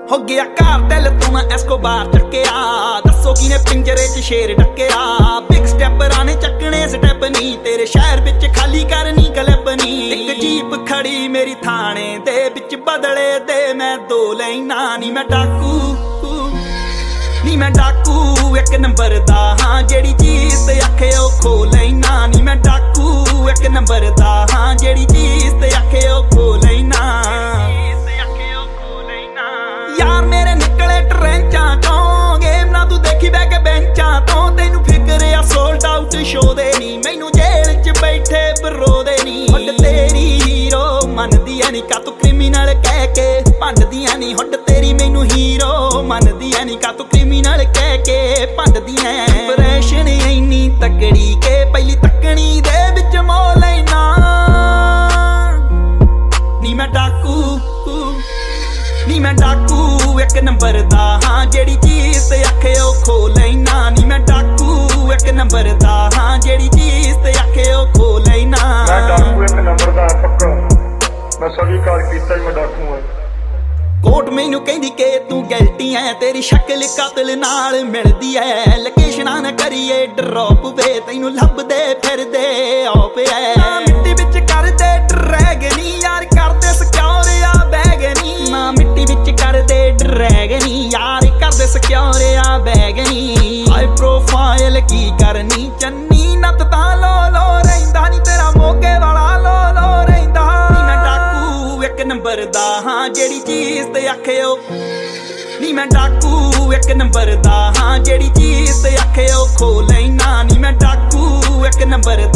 हो गया कार्टेल तू मैं एस्कोबार चक्या दसो किने पिंजरे च शेर डकया बिग स्टेपर आने चकने स्टेप नहीं तेरे शहर बिच खाली करनी क्लब नहीं एक जीप खड़ी मेरी थाने दे बिच बदले दे मैं दो लेना नी मैं डाकू नी मैं डाकू एक नंबर दा हाँ जेड़ी चीज ते आखे ओ खो लेना नी मैं डाकू एक नंबर दा हाँ जेड़ी चीज ते आखे ओ खो लेना यार मेरे निकले ट्रेंचां चों गेम ना तू देखी बैठ के बेंचां तो तेनू फिकर आ सोल्ड आउट शो दे नी मैनू जेल च बैठे बरो दे नी हुड तेरी हीरो मनदी ऐ नी का तू क्रिमिनल कह के भंडदी ऐ नी हुड तेरी मैनू हीरो मनदी ऐ नी का तू क्रिमिनल कह के भंडदी ऐ इंप्रेशन इन्नी तकड़ी के पहली तकनी दे विच मोह लेना नी मैं डाकू नी मैं डाकू एक नंबर दा हाँ जेड़ी चीज ते आखे ओ खो लेना नी मैं डाकू एक नंबर दा हाँ जेड़ी चीज ते आखे ओ खो लेना मैं डाकू एक नंबर दा पक्का मैं स्वीकार कीता मैं डाकू हां कोर्ट मैनू कहंदी के तू गलती है तेरी शक्ल कातिल नाल मिलदी है लोकेशनां ना करिए ड्रॉप वे तैनू लभदे फिरदे ऑप है ना मिट्टी विच कर दे ड्रैगनी यार कर दे सिक्योर आ बैगनी ना मिट्टी विच कर दे ड्रैगनी यार कर दे सिक्योर आ बैगनी हाई प्रोफाइल की करनी चन्नी नत तां लो लो रहिंदा नी तेरा मोगे वाला लो लो रहिंदा नी मैं डाकू एक नंबर दा हाँ जेड़ी चीज ते आखे ओ नी मैं डाकू एक नंबर दा हाँ जेड़ी चीज ते आखे ओ खो लेना नी मैं डाकू एक नंबर